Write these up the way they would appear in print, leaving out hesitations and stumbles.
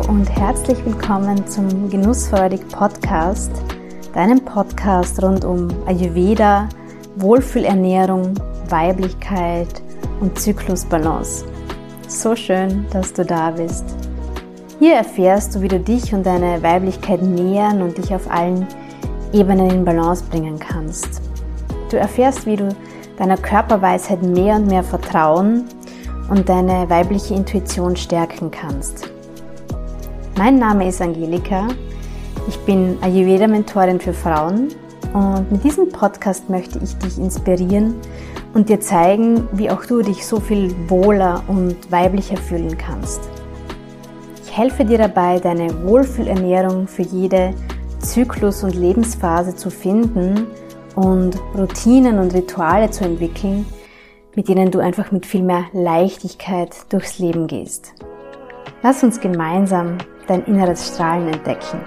und herzlich willkommen zum Genussfreudig Podcast, deinem Podcast rund um Ayurveda, Wohlfühlernährung, Weiblichkeit und Zyklusbalance. So schön, dass du da bist. Hier erfährst du, wie du dich und deine Weiblichkeit nähern und dich auf allen Ebenen in Balance bringen kannst. Du erfährst, wie du deiner Körperweisheit mehr und mehr vertrauen und deine weibliche Intuition stärken kannst. Mein Name ist Angelika, ich bin Ayurveda-Mentorin für Frauen und mit diesem Podcast möchte ich dich inspirieren und dir zeigen, wie auch du dich so viel wohler und weiblicher fühlen kannst. Ich helfe dir dabei, deine Wohlfühlernährung für jede Zyklus- und Lebensphase zu finden und Routinen und Rituale zu entwickeln, mit denen du einfach mit viel mehr Leichtigkeit durchs Leben gehst. Lass uns gemeinsam dein inneres Strahlen entdecken.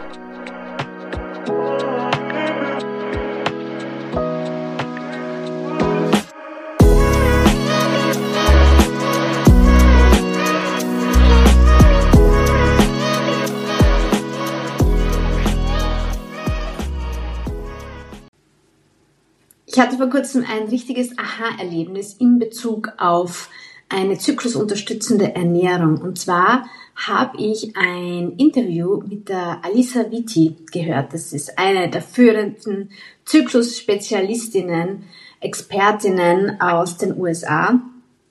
Ich hatte vor kurzem ein richtiges Aha-Erlebnis in Bezug auf eine zyklusunterstützende Ernährung. Und zwar habe ich ein Interview mit der Alisa Vitti gehört. Das ist eine der führenden Zyklusspezialistinnen, Expertinnen aus den USA.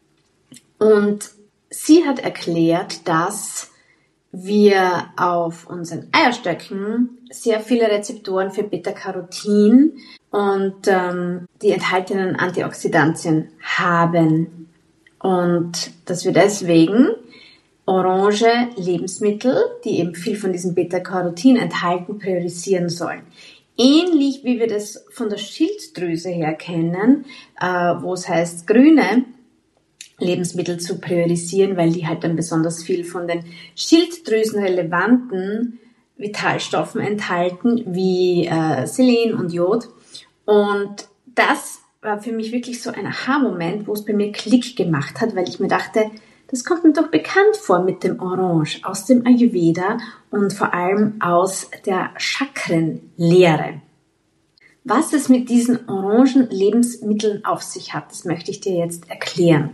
Und sie hat erklärt, dass wir auf unseren Eierstöcken sehr viele Rezeptoren für Beta-Carotin und die enthaltenen Antioxidantien haben und dass wir deswegen orange Lebensmittel, die eben viel von diesem Beta-Carotin enthalten, priorisieren sollen. Ähnlich wie wir das von der Schilddrüse her kennen, wo es heißt, grüne Lebensmittel zu priorisieren, weil die halt dann besonders viel von den schilddrüsenrelevanten Vitalstoffen enthalten, wie Selen und Jod. Und das war für mich wirklich so ein Aha-Moment, wo es bei mir Klick gemacht hat, weil ich mir dachte, das kommt mir doch bekannt vor mit dem Orange aus dem Ayurveda und vor allem aus der Chakrenlehre. Was es mit diesen orangen Lebensmitteln auf sich hat, das möchte ich dir jetzt erklären.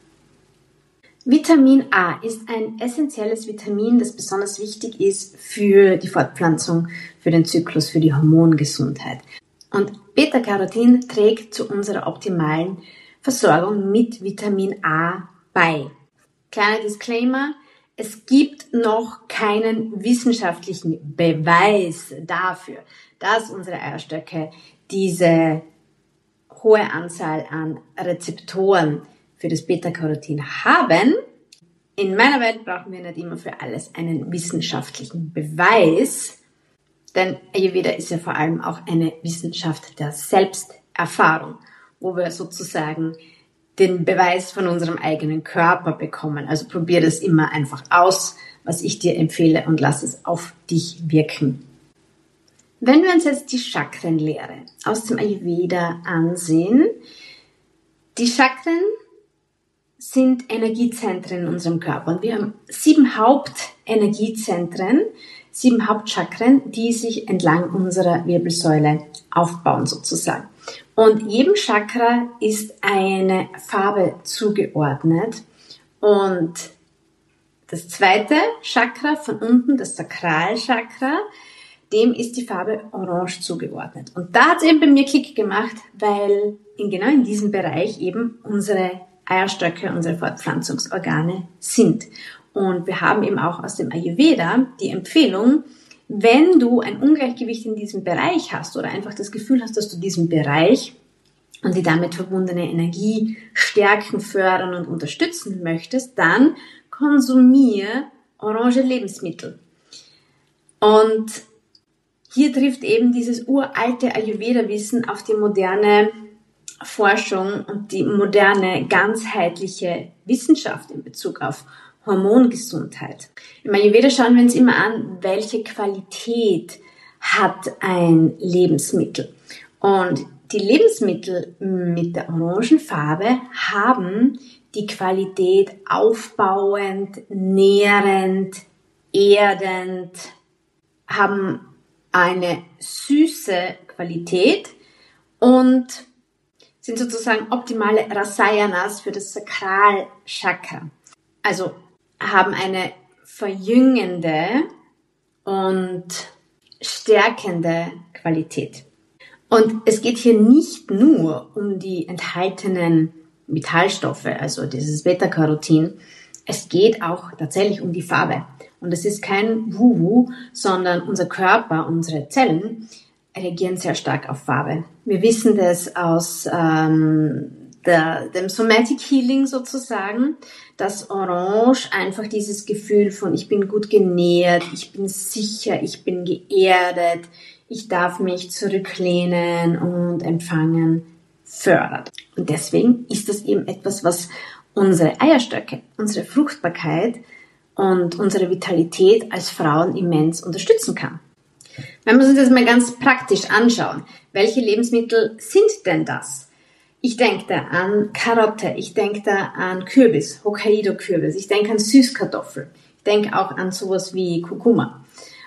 Vitamin A ist ein essentielles Vitamin, das besonders wichtig ist für die Fortpflanzung, für den Zyklus, für die Hormongesundheit. Und Beta-Carotin trägt zu unserer optimalen Versorgung mit Vitamin A bei. Kleiner Disclaimer, es gibt noch keinen wissenschaftlichen Beweis dafür, dass unsere Eierstöcke diese hohe Anzahl an Rezeptoren für das Beta-Carotin haben. In meiner Welt brauchen wir nicht immer für alles einen wissenschaftlichen Beweis, denn Ayurveda ist ja vor allem auch eine Wissenschaft der Selbsterfahrung, wo wir sozusagen den Beweis von unserem eigenen Körper bekommen. Also probier das immer einfach aus, was ich dir empfehle, und lass es auf dich wirken. Wenn wir uns jetzt die Chakrenlehre aus dem Ayurveda ansehen, die Chakren sind Energiezentren in unserem Körper. Und wir haben 7 Hauptenergiezentren, 7 Hauptchakren, die sich entlang unserer Wirbelsäule aufbauen sozusagen. Und jedem Chakra ist eine Farbe zugeordnet. Und das zweite Chakra von unten, das Sakralchakra, dem ist die Farbe Orange zugeordnet. Und da hat es eben bei mir Klick gemacht, weil genau in diesem Bereich eben unsere Eierstöcke, unsere Fortpflanzungsorgane sind. Und wir haben eben auch aus dem Ayurveda die Empfehlung, wenn du ein Ungleichgewicht in diesem Bereich hast oder einfach das Gefühl hast, dass du diesen Bereich und die damit verbundene Energie stärken, fördern und unterstützen möchtest, dann konsumiere orange Lebensmittel. Und hier trifft eben dieses uralte Ayurveda-Wissen auf die moderne Forschung und die moderne ganzheitliche Wissenschaft in Bezug auf Hormongesundheit. Im Ayurveda schauen wir uns immer an, welche Qualität hat ein Lebensmittel. Und die Lebensmittel mit der orangen Farbe haben die Qualität aufbauend, nährend, erdend, haben eine süße Qualität und sind sozusagen optimale Rasayanas für das Sakralchakra. Also haben eine verjüngende und stärkende Qualität. Und es geht hier nicht nur um die enthaltenen Vitalstoffe, also dieses Beta-Carotin. Es geht auch tatsächlich um die Farbe. Und es ist kein Wuhu, sondern unser Körper, unsere Zellen reagieren sehr stark auf Farbe. Wir wissen das aus dem Somatic Healing sozusagen, dass Orange einfach dieses Gefühl von ich bin gut genährt, ich bin sicher, ich bin geerdet, ich darf mich zurücklehnen und empfangen fördert. Und deswegen ist das eben etwas, was unsere Eierstöcke, unsere Fruchtbarkeit und unsere Vitalität als Frauen immens unterstützen kann. Wenn wir uns das mal ganz praktisch anschauen, welche Lebensmittel sind denn das? Ich denke da an Karotte, ich denke da an Kürbis, Hokkaido-Kürbis, ich denke an Süßkartoffel, ich denke auch an sowas wie Kurkuma.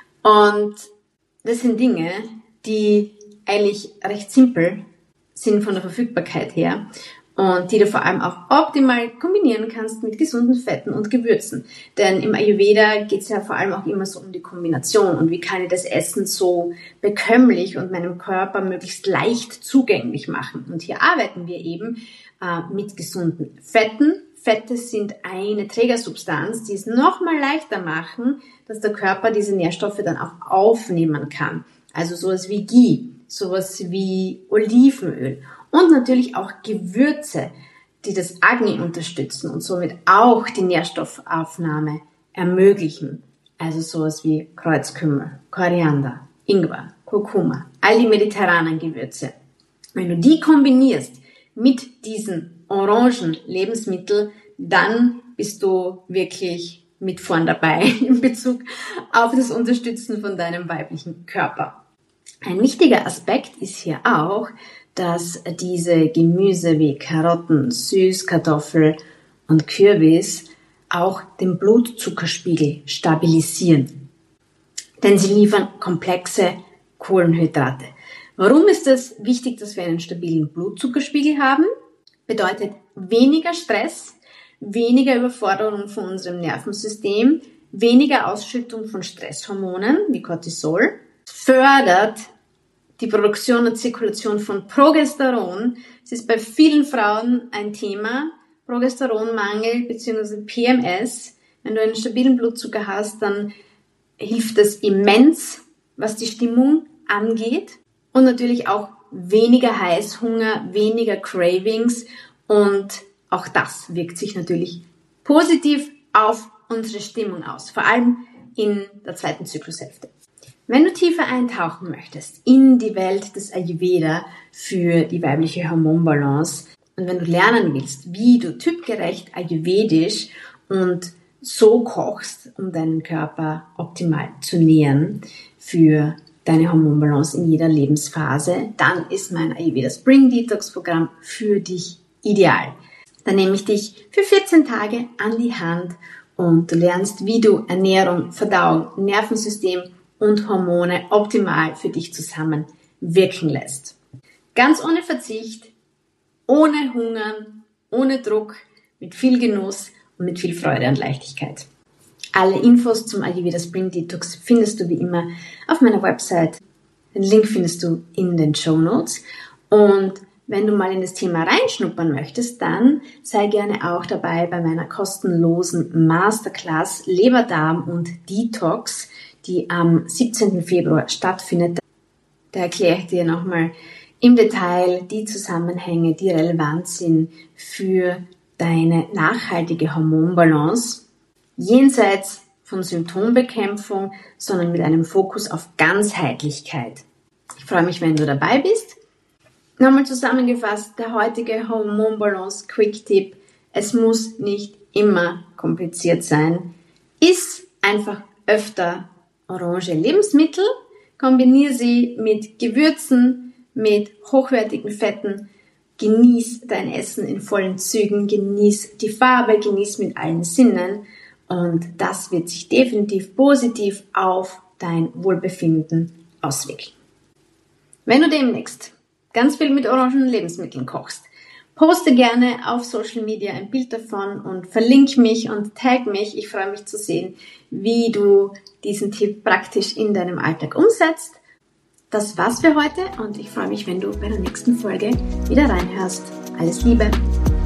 Und das sind Dinge, die eigentlich recht simpel sind von der Verfügbarkeit her und die du vor allem auch optimal kombinieren kannst mit gesunden Fetten und Gewürzen. Denn im Ayurveda geht es ja vor allem auch immer so um die Kombination und wie kann ich das Essen so bekömmlich und meinem Körper möglichst leicht zugänglich machen. Und hier arbeiten wir eben mit gesunden Fetten. Fette sind eine Trägersubstanz, die es nochmal leichter machen, dass der Körper diese Nährstoffe dann auch aufnehmen kann. Also sowas wie Ghee, sowas wie Olivenöl und natürlich auch Gewürze, die das Agni unterstützen und somit auch die Nährstoffaufnahme ermöglichen. Also sowas wie Kreuzkümmel, Koriander, Ingwer, Kurkuma, all die mediterranen Gewürze. Wenn du die kombinierst mit diesen orangen Lebensmitteln, dann bist du wirklich mit vorn dabei in Bezug auf das Unterstützen von deinem weiblichen Körper. Ein wichtiger Aspekt ist hier auch, dass diese Gemüse wie Karotten, Süßkartoffel und Kürbis auch den Blutzuckerspiegel stabilisieren. Denn sie liefern komplexe Kohlenhydrate. Warum ist es wichtig, dass wir einen stabilen Blutzuckerspiegel haben? Bedeutet weniger Stress, weniger Überforderung von unserem Nervensystem, weniger Ausschüttung von Stresshormonen wie Cortisol, fördert die Produktion und Zirkulation von Progesteron. Es ist bei vielen Frauen ein Thema, Progesteronmangel bzw. PMS. Wenn du einen stabilen Blutzucker hast, dann hilft das immens, was die Stimmung angeht. Und natürlich auch weniger Heißhunger, weniger Cravings und auch das wirkt sich natürlich positiv auf unsere Stimmung aus, vor allem in der zweiten Zyklushälfte. Wenn du tiefer eintauchen möchtest in die Welt des Ayurveda für die weibliche Hormonbalance und wenn du lernen willst, wie du typgerecht ayurvedisch und so kochst, um deinen Körper optimal zu nähren für deine Hormonbalance in jeder Lebensphase, dann ist mein Ayurveda Spring Detox Programm für dich ideal. Dann nehme ich dich für 14 Tage an die Hand und du lernst, wie du Ernährung, Verdauung, Nervensystem und Hormone optimal für dich zusammen wirken lässt. Ganz ohne Verzicht, ohne Hungern, ohne Druck, mit viel Genuss und mit viel Freude und Leichtigkeit. Alle Infos zum Ayurveda Spring Detox findest du wie immer auf meiner Website. Den Link findest du in den Shownotes. Und wenn du mal in das Thema reinschnuppern möchtest, dann sei gerne auch dabei bei meiner kostenlosen Masterclass Leber, Darm und Detox, die am 17. Februar stattfindet. Da erkläre ich dir nochmal im Detail die Zusammenhänge, die relevant sind für deine nachhaltige Hormonbalance, jenseits von Symptombekämpfung, sondern mit einem Fokus auf Ganzheitlichkeit. Ich freue mich, wenn du dabei bist. Nochmal zusammengefasst, der heutige Hormonbalance Quick Tip: Es muss nicht immer kompliziert sein. Iss einfach öfter orange Lebensmittel, kombiniere sie mit Gewürzen, mit hochwertigen Fetten, genieß dein Essen in vollen Zügen, genieß die Farbe, genieß mit allen Sinnen Und das wird sich definitiv positiv auf dein Wohlbefinden auswirken. Wenn du demnächst ganz viel mit orangenen Lebensmitteln kochst, poste gerne auf Social Media ein Bild davon und verlinke mich und tag mich. Ich freue mich zu sehen, wie du diesen Tipp praktisch in deinem Alltag umsetzt. Das war's für heute und ich freue mich, wenn du bei der nächsten Folge wieder reinhörst. Alles Liebe!